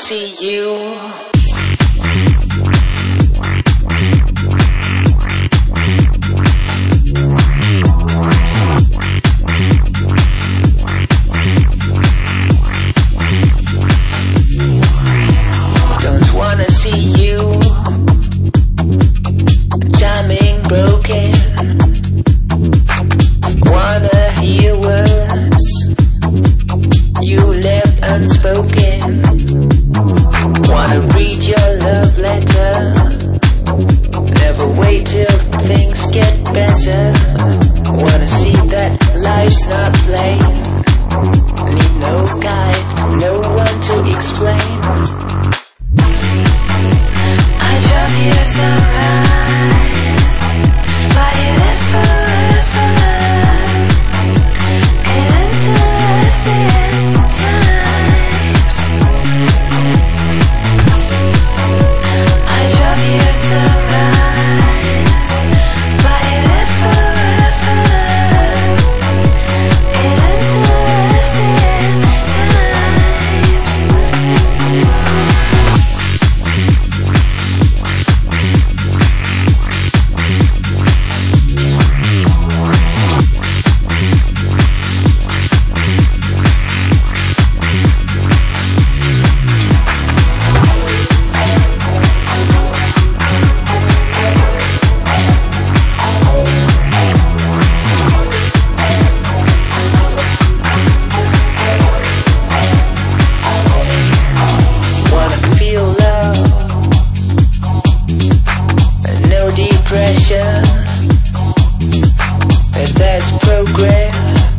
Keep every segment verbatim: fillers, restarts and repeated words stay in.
see you. Don't wanna see you. Timing broken. Wanna hear words you left unspoken. Wanna read your love letter. Never wait till things get better. Wanna see that life's not plain. Need no guide, no one to explain. I drove you a sunrise, but you left forever. Interesting times. I drove you a sunrise, but you left forever. Interesting times. Wanna feel love, no depression. If there's progress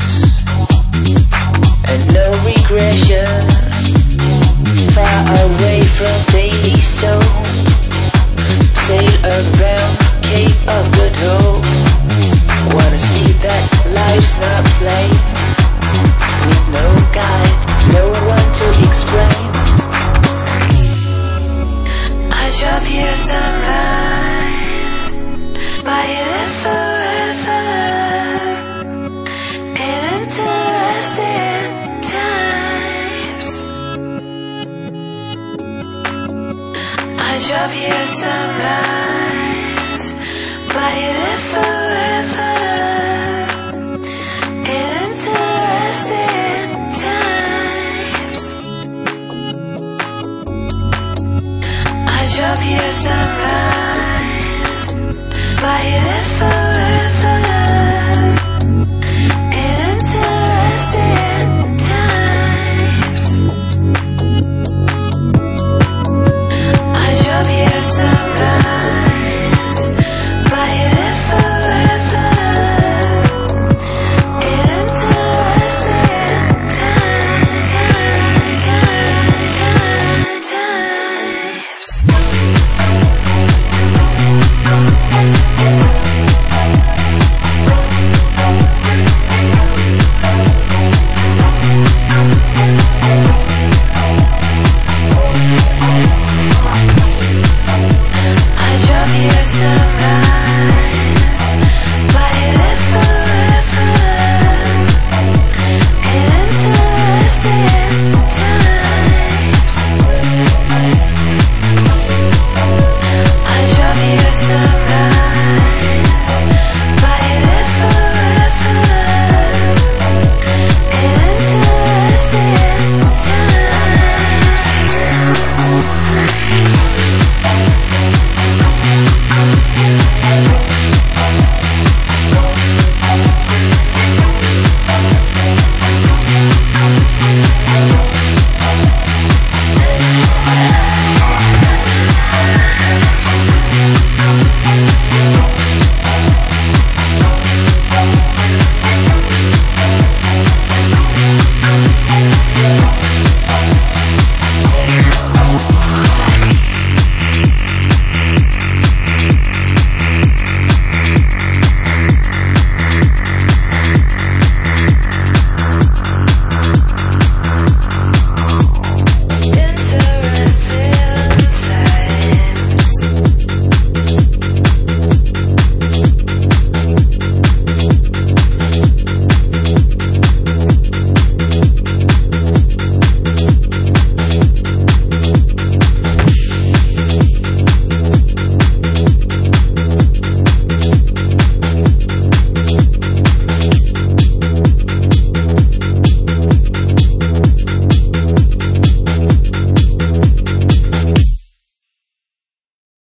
and no regression. Far away from daily soul. Sail around Cape of Good Hope. Wanna see that life's not plain. Need no guide, no one to explain. I drove you a sunrise, but you left forever. Interesting times. I drove you a sunrise, but you left forever. Interesting times. I drove you a sunrise, but you left forever. Interesting times. I drove you a sunrise.